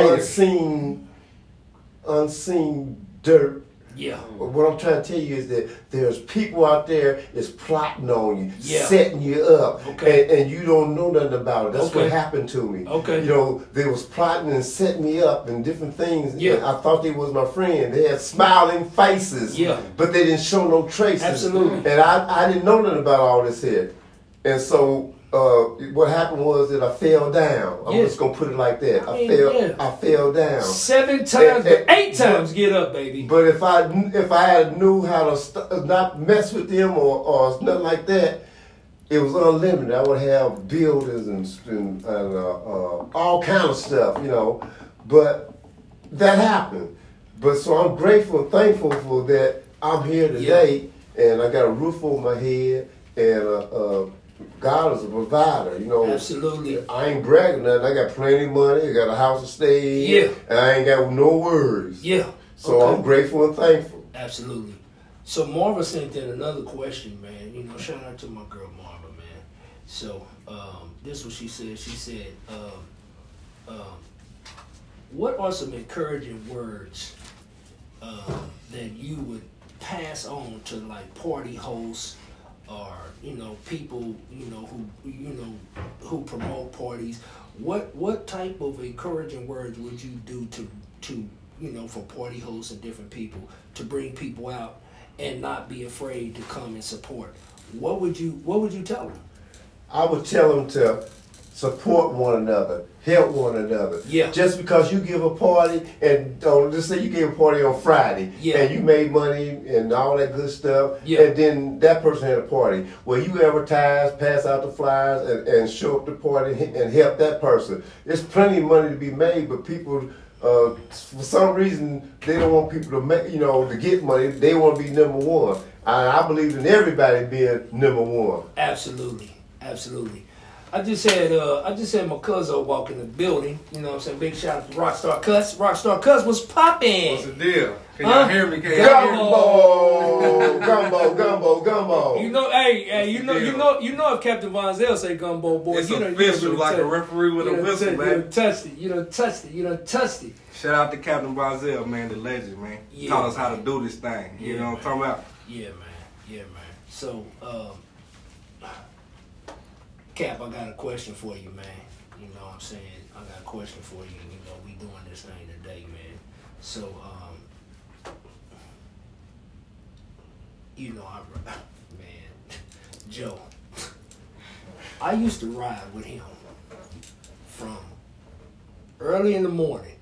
unseen dirt. Yeah. What I'm trying to tell you is that there's people out there that's plotting on you, Yeah. setting you up, Okay. and you don't know nothing about it. That's Okay. what happened to me. Okay. You know, they was plotting and setting me up and different things. Yeah. And I thought they was my friend. They had smiling faces. Yeah. But they didn't show no traces. Absolutely. And I didn't know nothing about all this here. And so what happened was that I fell down. I'm Yeah. just gonna put it like that. I I mean, fell. yeah. I fell down. 7 times, but 8 but- times get up, baby. But if I had knew how to not mess with them or nothing like that, it was unlimited. I would have buildings and all kind of stuff, you know. But that happened. But so I'm grateful and thankful for that. I'm here today, and I got a roof over my head, and God is a provider, you know. Absolutely. I ain't bragging nothing. I got plenty of money. I got a house to stay in. Yeah. And I ain't got no worries. Yeah. So Okay. I'm grateful and thankful. Absolutely. So Marva sent in another question, man. You know, shout out to my girl Marva, man. So this is what she said. She said, what are some encouraging words that you would pass on to like party hosts or, you know, people, you know, who promote parties? What type of encouraging words would you do to you know, for party hosts and different people to bring people out and not be afraid to come and support? What would you tell them? I would tell them to support one another, help one another. Yeah. Just because you give a party and let's say you gave a party on Friday, Yeah. and you made money and all that good stuff, Yeah. and then that person had a party. Well, you advertise, pass out the flyers, and show up the party and help that person. There's plenty of money to be made, but people, for some reason, they don't want people to make, you know, to get money. They want to be number one. I believe in everybody being number one. Absolutely. Absolutely. I just had my cousin walk in the building. You know what I'm saying? Big shout out to Rockstar Cuss. Rockstar Cuss was popping. What's the deal? Can Huh? y'all hear me? Can y'all hear me? Gumbo. You know, hey, you know if Captain Von Zell say gumbo, boy, It's you know, official, you like a referee with a whistle, You man. done touched it. You done touched it. Shout out to Captain Brazil, man, the legend, man. Yeah, Taught us how to man. do this thing. You Yeah, know what I'm talking about? Yeah, man. So, Cap, I got a question for you, man. You know what I'm saying? I got a question for you. You know, we doing this thing today, man. So, you know, man, Joe, I used to ride with him from early in the morning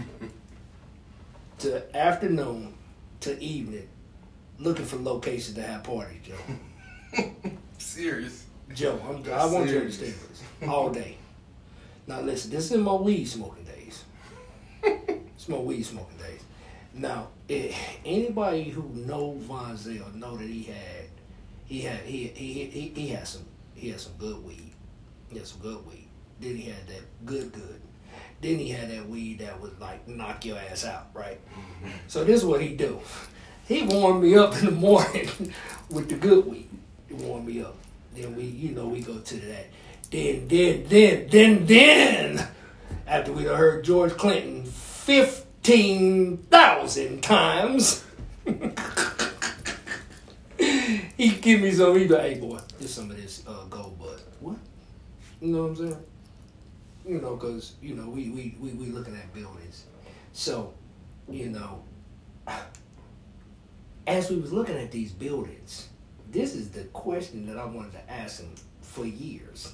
to afternoon to evening looking for locations to have parties, Joe. Serious. Joe, I want you to understand this all day. Now listen, this is my weed smoking days. It's my weed smoking days. Now, anybody who know Von Zell know that he had some good weed. He had some good weed. Then he had that good. Then he had that weed that would like knock your ass out, right? So this is what he do. He warmed me up in the morning with the good weed. He warmed me up. Then we go to that. Then after we done heard George Clinton 15,000 times, he give me some. He be like, hey boy, there's some of this gold bud. What? You know what I'm saying? You know, cause you know we looking at buildings. So, you know, as we was looking at these buildings, this is the question that I wanted to ask him for years.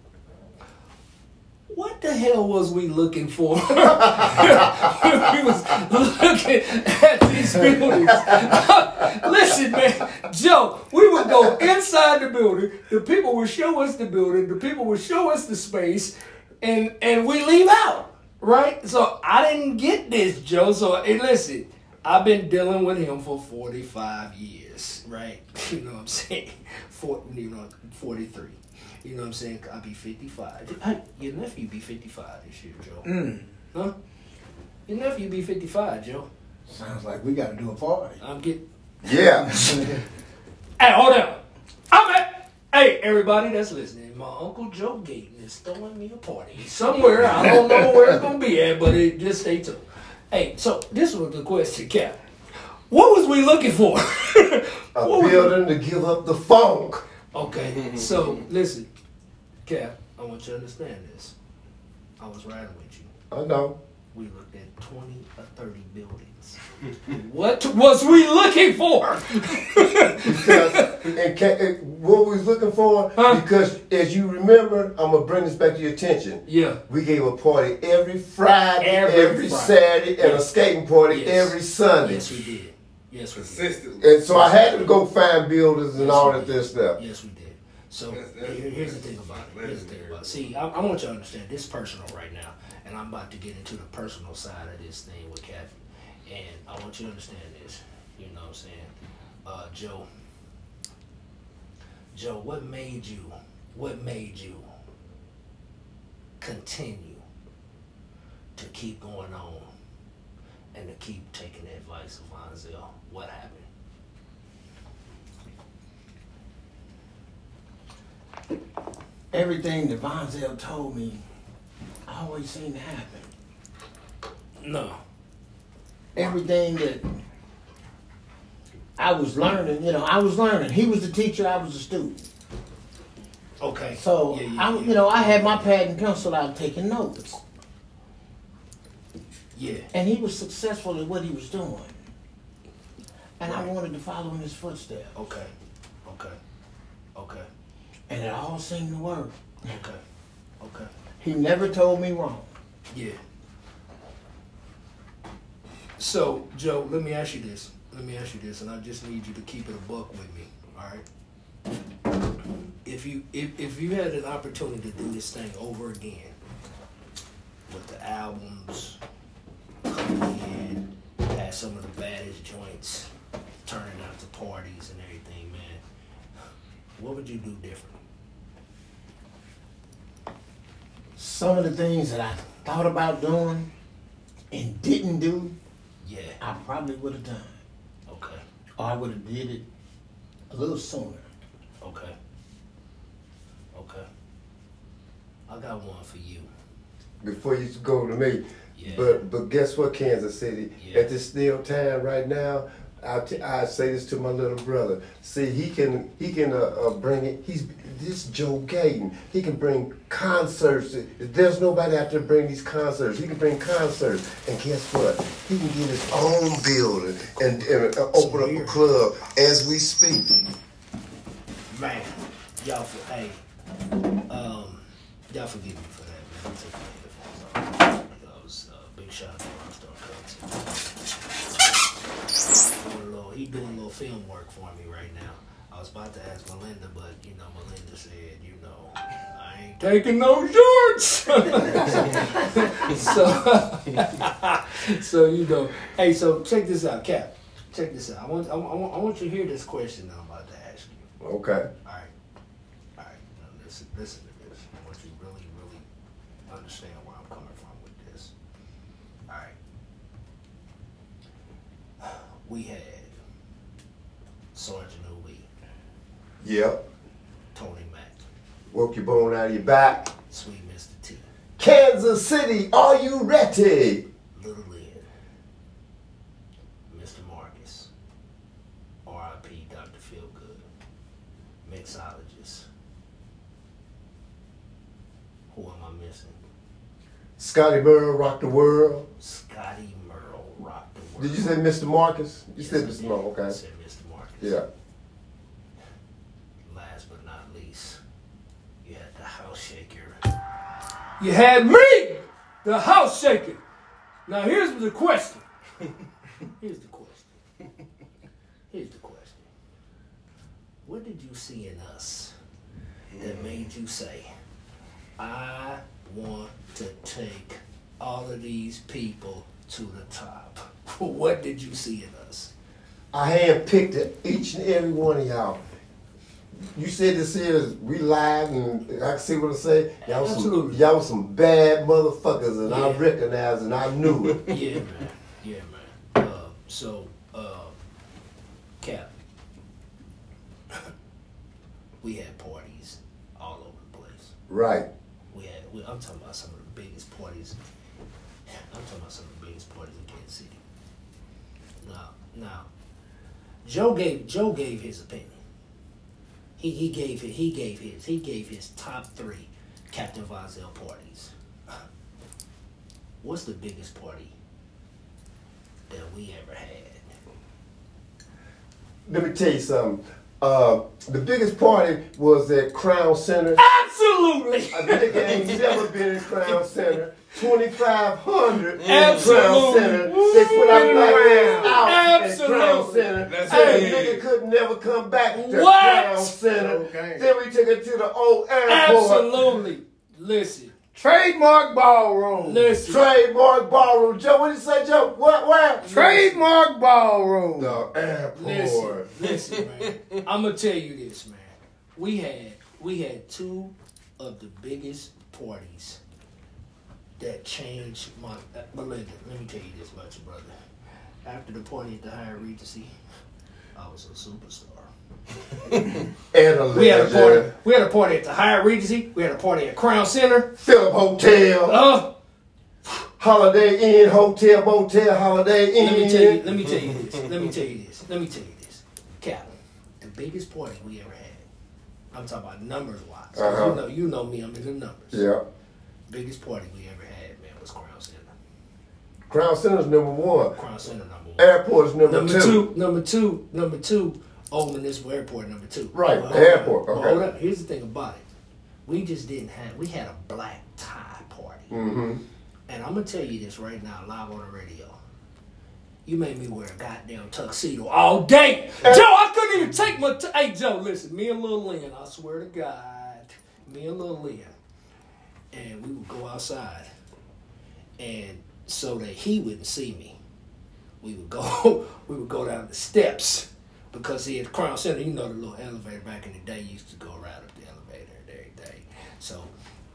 What the hell was we looking for when we was looking at these buildings? Listen, man, Joe, we would go inside the building, the people would show us the building, the people would show us the space, and we leave out, right? So I didn't get this, Joe. So, hey, listen, I've been dealing with him for 45 years, right? You know what I'm saying? 43. You know what I'm saying? I'll be 55. Hey, your nephew be 55 this year, Joe. Huh? Your nephew be 55, Joe. Sounds like we got to do a party. I'm getting. Yeah. Hey, hold on. Hey, everybody that's listening, my Uncle Joe Gayton is throwing me a party. He's somewhere, I don't know where it's going to be at, but just stay tuned. Hey, so this was the question, Cap. What was we looking for? A building to give up the funk. Okay, so listen, Cap, I want you to understand this. I was riding with you. I know. We looked at 20 or 30 buildings. What was we looking for? Because what we was looking for, Huh? because as you remember, I'm going to bring this back to your attention. Yeah. We gave a party every Friday, Every Friday. Saturday, and a skating party Yes. every Sunday. Yes, we did. Yes, we did. Consistently. And so I had to go find buildings and all that this stuff. Yes, we did. So That's- here's the thing about it. Here's the thing about it. See, I want you to understand this is personal right now, and I'm about to get into the personal side of this thing with Kathy. And I want you to understand this. You know what I'm saying? Joe, what made you continue to keep going on and to keep taking the advice of Vonzel? What happened? Everything that Vonzel told me always seemed to happen. No. Everything that I was learning, I was learning. He was the teacher, I was the student. Okay. So, I had my pad and pencil out taking notes. Yeah. And he was successful at what he was doing. And I wanted to follow in his footsteps. Okay. And it all seemed to work. Okay. He never told me wrong. Yeah. So, Joe, let me ask you this, and I just need you to keep it a buck with me, all right? If you had an opportunity to do this thing over again, with the albums coming in, had some of the baddest joints, turning out to parties and everything, man, what would you do different? Some of the things that I thought about doing and didn't do, Yeah. I probably would have done. Okay. Or I would have did it a little sooner. Okay. I got one for you. Before you go to me. Yeah. But guess what, Kansas City? Yeah. At this still time right now, I say this to my little brother. See, he can bring it. This Joe Gayton. He can bring concerts. There's nobody out there to bring these concerts. He can bring concerts, and guess what? He can get his own building and open up a club as we speak. Man, y'all forgive me for that, man. I'll take my headphones off. Because big shout out to Rockstar Currency. He doing a little film work for me right now. I was about to ask Melinda, but Melinda said, I ain't taking no shorts. so hey, so check this out, Cap. Check this out. I want you to hear this question that I'm about to ask you. Okay. All right. Now listen to this. I want you to really, really understand where I'm coming from with this. All right. We had Sergeant Lee, Yep. Tony Mack, Work your bone out of your back. Sweet Mr. T, Kansas City, are you ready? Little Lynn, Mr. Marcus, R.I.P. Dr. Feelgood, mixologist. Who am I missing? Scotty Merle, rock the world. Scotty Merle, rock the world. Did you say Mr. Marcus? You Yes, said I Mr. did. Marcus, I okay. said Mr. Marcus. Yeah. Last but not least, you had the house shaker. You had me, the house shaker. Now here's the question. Here's the question. What did you see in us that made you say, I want to take all of these people to the top? What did you see in us? I handpicked each and every one of y'all. You said this here is we live and I can see what I say. Absolutely. Y'all was some bad motherfuckers and I Yeah. recognized and I knew it. Yeah, man. So, Cap, we had parties all over the place. Right. I'm talking about some of the biggest parties. I'm talking about some of the biggest parties in Kansas City. Now, Joe gave his opinion. He gave his top 3 Captain Vazell parties. What's the biggest party that we ever had? Let me tell you something. The biggest party was at Crown Center. Absolutely. A nigga ain't never been in Crown Center. 2,500 in Absolutely. Crown Center. They put our black ass out Absolutely. at Crown Center. That's So the it. nigga could never come back to What? Crown Center. Okay. Then we took it to the old airport. Absolutely. Listen. Trademark ballroom. Listen. Trademark ballroom. Joe, what did you say, Joe? What? Where? Trademark ballroom. The airport. Listen, man. I'm gonna tell you this, man. We had 2 of the biggest parties that changed my Melinda. Let me tell you this much, brother. After the party at the Hyatt Regency, I was a superstar. And a We had a party. legend. We had a party at the Hyatt Regency. We had a party at Crown Center. Philip Hotel. Holiday Inn, Hotel, Motel, Holiday Inn. Let me tell you this. Cap, the biggest party we ever had. I'm talking about numbers wise. 'Cause you know me, I'm into numbers. Yeah. Biggest party we ever had, man, was Crown Center. Crown Center's number 1. Crown Center number 1. Airport is number two. Number two, Old Municipal Airport number 2. Right, But the hold airport, up, okay. Hold up. Here's the thing about it. We had a black tie party. Mm-hmm. And I'm going to tell you this right now, live on the radio. You made me wear a goddamn tuxedo all day. Joe, I couldn't even take my... Hey, Joe, listen. Me and Lil Lynn, I swear to God. Me and Lil Lynn. And we would go outside. And so that he wouldn't see me, we would go down the steps. Because he had Crown Center, you know the little elevator back in the day used to go right up the elevator and everything. So,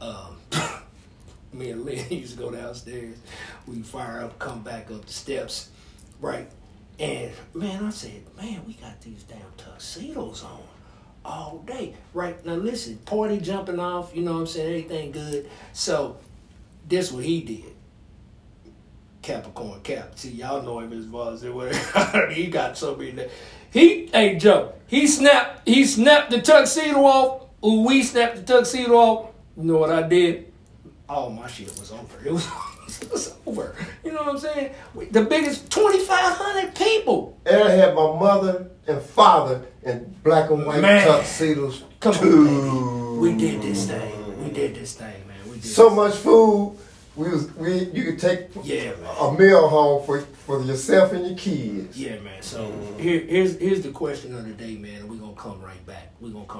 me and Lynn used to go downstairs. We fire up, come back up the steps, right? And man, I said, man, we got these damn tuxedos on all day, right? Now listen, party jumping off, you know what I'm saying? Everything good. So, this what he did. Capricorn Cap. See, y'all know him as well as whatever. He got so many. Hey Joe, he snapped the tuxedo off. Ooh, we snapped the tuxedo off. You know what I did? Oh, my shit was over. It was over. You know what I'm saying? The biggest 2,500 people. And I had my mother and father in black and white tuxedos Come too. on, baby. We did this thing, man. We did So this. much food. You could take Yeah, man. a meal home for yourself and your kids. Yeah, man. So here's the question of the day, man. We're gonna come right back.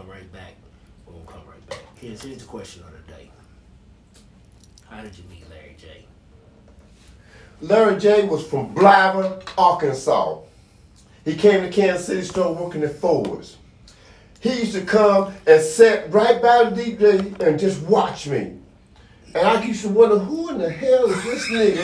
Here's the question of the day. How did you meet Larry J? Larry J was from Blythe, Arkansas. He came to Kansas City, started working at Ford's. He used to come and sit right by the DJ and just watch me. And I used to wonder, who in the hell is this nigga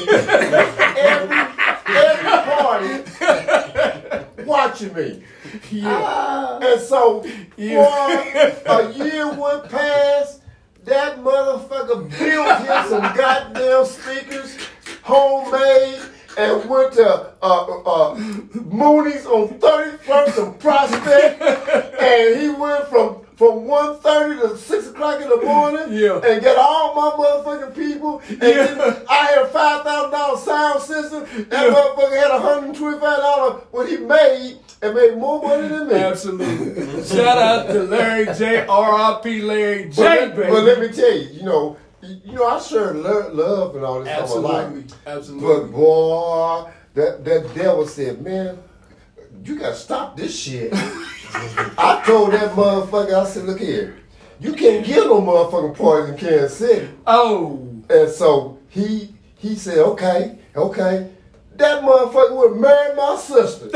every party watching me? Yeah. And so, boy, a year went past, that motherfucker built him some goddamn speakers, homemade, and went to Mooney's on 31st and Prospect, and he went from 1:30 to 6 o'clock in the morning, and get all my motherfucking people, and then I had a $5,000 sound system. That motherfucker had $125 what he made, and made more money than me. Absolutely. Shout out to Larry J. R.I.P. Larry J. Baby. But let me tell you, you know, I share love and all this all my life. Absolutely. But boy, that devil said, man, you gotta stop this shit. I told that motherfucker, I said, look here, you can't get no motherfucking parties in Kansas City. Oh. And so he said, okay. That motherfucker would marry my sister.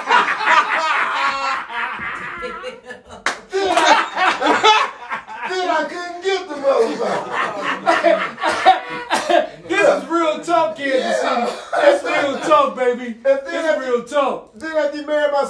Then I couldn't get the motherfucker. This is real talk, Kansas City. That's real talk, baby. This is real talk.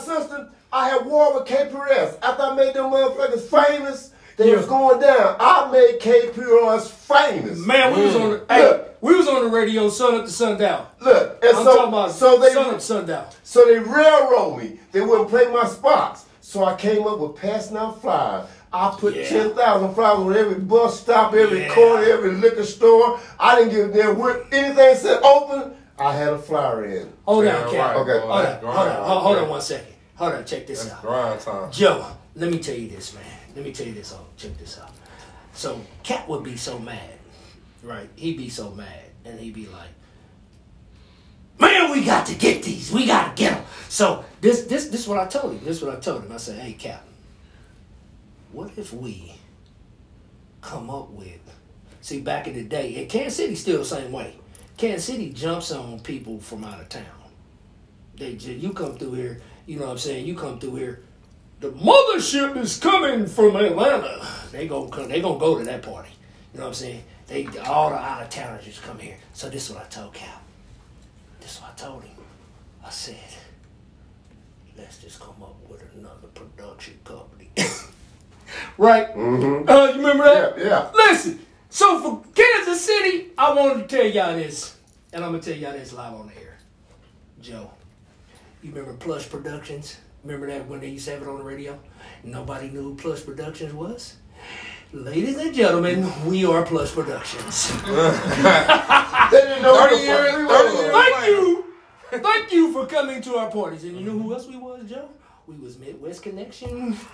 sister, I had war with KPRS. After I made them motherfuckers famous, they was going down. I made KPRS famous. Man, we was on the we was on the radio sun up to sundown. Look, and I'm talking about so they sun up to sundown. So they railroad me. They wouldn't play my spots. So I came up with passing out flyers. I put 10,000 flyers on every bus stop, every corner, every liquor store. I didn't give a damn what anything said open. I had a flyer in. Hold on, Cap. Okay. Hold on 1 second. Hold on, check this out. Grind time. Joe, let me tell you this, man. Let me tell you this. Check this out. So Cat would be so mad, right? He'd be so mad, and he'd be like, "Man, we got to get these. We got to get them." So this is what I told him. This is what I told him. I said, "Hey, Cap, what if we come up with?" See, back in the day, and Kansas City still the same way. Kansas City jumps on people from out of town. You come through here, you know what I'm saying? You come through here. The mothership is coming from Atlanta. They gonna go to that party. You know what I'm saying? All the out of towners just come here. So this is what I told Cal. This is what I told him. I said, let's just come up with another production company. Right? Mm-hmm. You remember that? Yeah. Listen. So for Kansas City, I wanted to tell y'all this, and I'm gonna tell y'all this live on the air. Joe, you remember Plush Productions? Remember that when they used to have it on the radio? Nobody knew who Plush Productions was? Ladies and gentlemen, we are Plush Productions. They didn't know 30 years. Thank you for coming to our parties. And you know who else we was, Joe? We was Midwest Connection. You know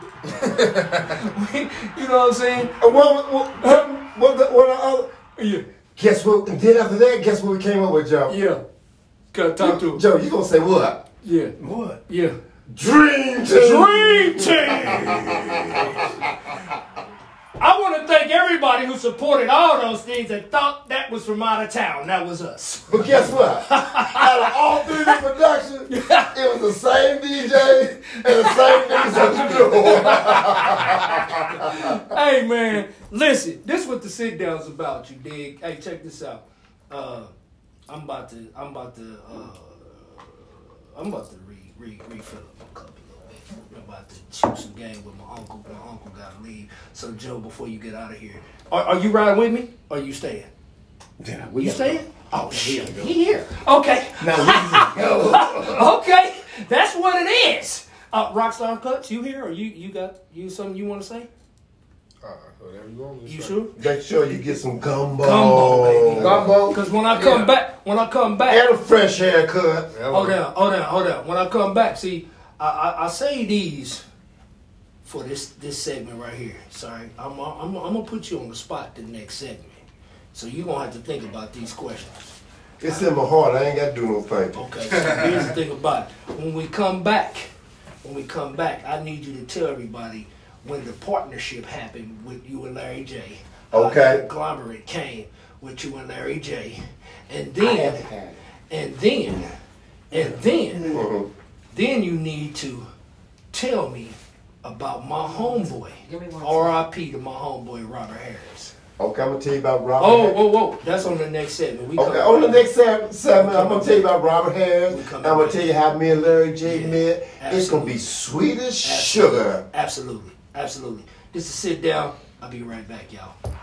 what I'm saying? What other? Yeah. Guess what? And then after that, guess what we came up with, Joe? Yeah. Gotta talk to him. Joe, you gonna say what? Yeah. What? Yeah. Dream Team. Dream Team! I want to thank everybody who supported all those things and thought that was from out of town. That was us. But guess what? Out of all three of the productions, it was the same DJ and the same niggas at the door. Hey man, listen. This is what the sit down's about. You dig? Hey, check this out. I'm about to refill up my cup a little bit. I'm about to shoot some game with my uncle. My uncle got to leave. So Joe, before you get out of here, are you riding with me? Or are you staying? Yeah, You staying? Go. Oh shit, he here. Okay. Now we can go. Okay, that's what it is. Rockstar Cuts, you here? Or you got something you want to say? Whatever you want me to You say. sure? Make sure you get some gumbo. Gumbo, baby. Gumbo. Because when I come back, And a fresh haircut. hold on. When I come back, see, I say these for this segment right here. Sorry, I'm gonna put you on the spot the next segment. So you're gonna have to think about these questions. It's in my heart. I ain't got to do no thinking. Okay, so here's the thing about it. When we come back, I need you to tell everybody when the partnership happened with you and Larry J. Okay. How the conglomerate came with you and Larry J. And then you need to tell me about my homeboy. Give me one R.I.P. to my homeboy Robert Harris. Okay, I'm going to tell you about Robert Oh, Harris. whoa. That's on the next segment. Okay, on the next segment, I'm going to tell you about Robert Harris. We I'm coming going to back. tell you how me and Larry J met. Absolutely. It's going to be sweet as sugar. Absolutely. Just to sit down. I'll be right back, y'all.